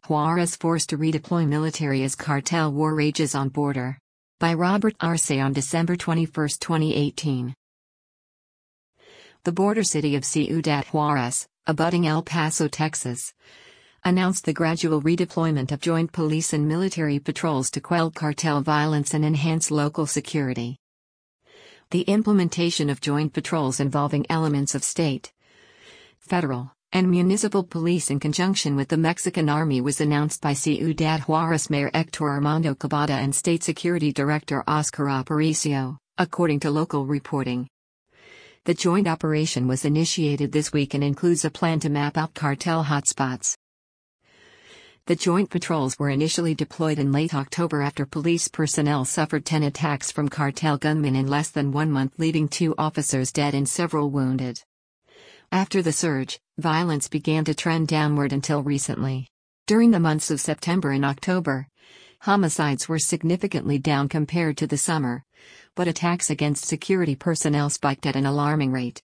Juarez forced to redeploy military as cartel war rages on border. By Robert Arce on December 21, 2018. The border city of Ciudad Juarez, abutting El Paso, Texas, announced the gradual redeployment of joint police and military patrols to quell cartel violence and enhance local security. The implementation of joint patrols involving elements of state, federal, and municipal police in conjunction with the Mexican Army was announced by Ciudad Juarez Mayor Héctor Armando Cabada and State Security Director Oscar Aparicio, according to local reporting. The joint operation was initiated this week and includes a plan to map out cartel hotspots. The joint patrols were initially deployed in late October after police personnel suffered 10 attacks from cartel gunmen in less than 1 month, leaving 2 officers dead and several wounded. After the surge, violence began to trend downward until recently. During the months of September and October, homicides were significantly down compared to the summer, but attacks against security personnel spiked at an alarming rate.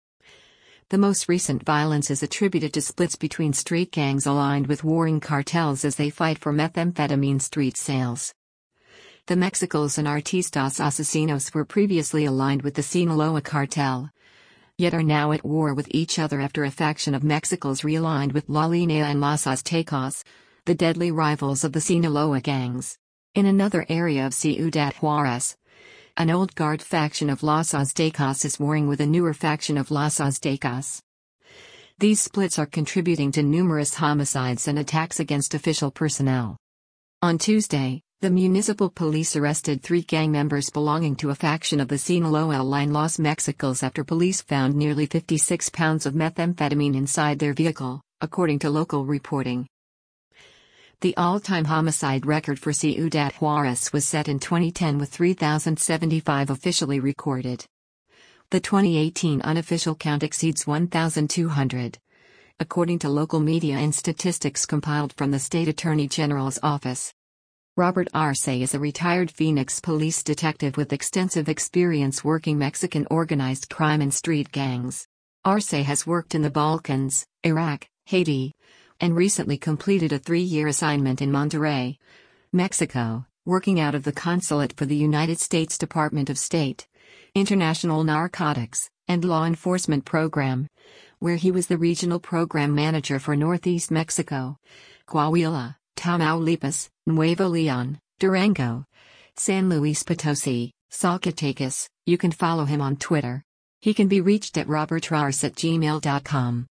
The most recent violence is attributed to splits between street gangs aligned with warring cartels as they fight for methamphetamine street sales. The Mexicals and Artistas Asesinos were previously aligned with the Sinaloa cartel, yet are now at war with each other after a faction of Mexicals realigned with La Línea and Los Aztecas, the deadly rivals of the Sinaloa gangs. In another area of Ciudad Juarez, an old guard faction of Los Aztecas is warring with a newer faction of Los Aztecas. These splits are contributing to numerous homicides and attacks against official personnel. On Tuesday, the municipal police arrested 3 gang members belonging to a faction of the Sinaloa line Los Mexicals after police found nearly 56 pounds of methamphetamine inside their vehicle, according to local reporting. The all-time homicide record for Ciudad Juarez was set in 2010 with 3,075 officially recorded. The 2018 unofficial count exceeds 1,200, according to local media and statistics compiled from the State Attorney General's office. Robert Arce is a retired Phoenix police detective with extensive experience working Mexican organized crime and street gangs. Arce has worked in the Balkans, Iraq, Haiti, and recently completed a 3-year assignment in Monterrey, Mexico, working out of the Consulate for the United States Department of State, International Narcotics, and Law Enforcement Program, where he was the regional program manager for Northeast Mexico, Coahuila, Tamaulipas, Nuevo León, Durango, San Luis Potosí, Zacatecas. You can follow him on Twitter. He can be reached at robertarce@gmail.com.